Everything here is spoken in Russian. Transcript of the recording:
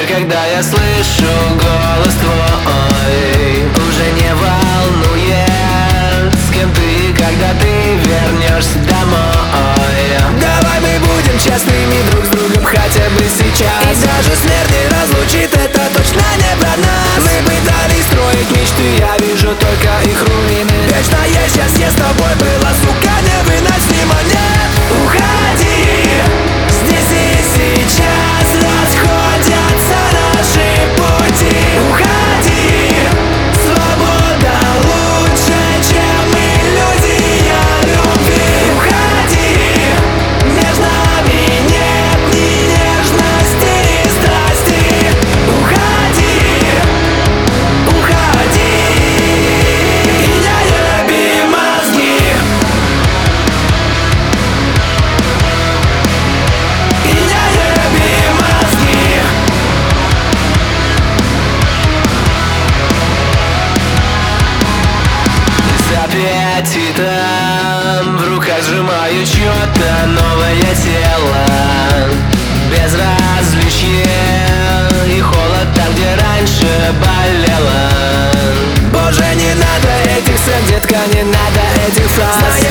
когда я слышу голос твой, уже не волнует, с кем ты и когда ты вернешься домой. Давай мы будем честными друг с другом хотя бы сейчас, и даже смерть не разлучит, это точно не про нас. Мы пытались строить мечты, я вижу только их руины. Вечное счастье с тобой было, сука, невыносимо. Нет, уходи, здесь и сейчас расходятся наши пути. Уходи, свобода лучше, чем иллюзия любви. Уходи, между нами нет ни нежности, ни страсти. Уходи, уходи, и не еби мозги. И не еби мозги. С аппетитом в руках сжимаю чьё-то новое тело. Безразличие и холод там, где раньше болело. Боже, не надо этих сцен, детка, не надо этих фраз.